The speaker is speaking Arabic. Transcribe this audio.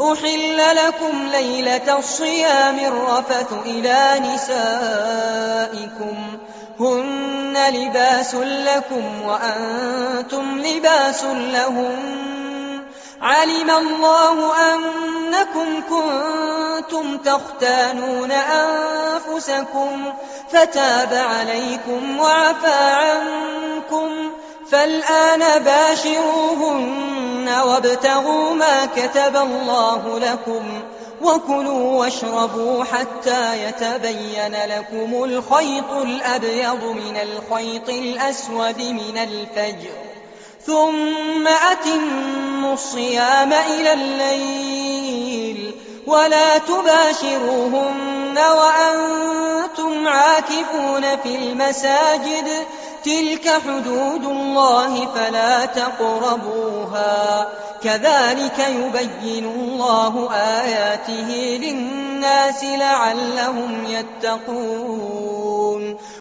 أحل لكم ليلة الصيام الرفث إلى نسائكم هن لباس لكم وأنتم لباس لهم علم الله أنكم كنتم تختانون أنفسكم فتاب عليكم وعفى عنكم فالآن باشروهن وابتغوا ما كتب الله لكم وكلوا واشربوا حتى يتبين لكم الخيط الأبيض من الخيط الأسود من الفجر ثم أتموا الصيام إلى الليل ولا تباشروهن وأنتم عاكفون في المساجد تلك حدود الله فلا تقربوها كذلك يبين الله آياته للناس لعلهم يتقون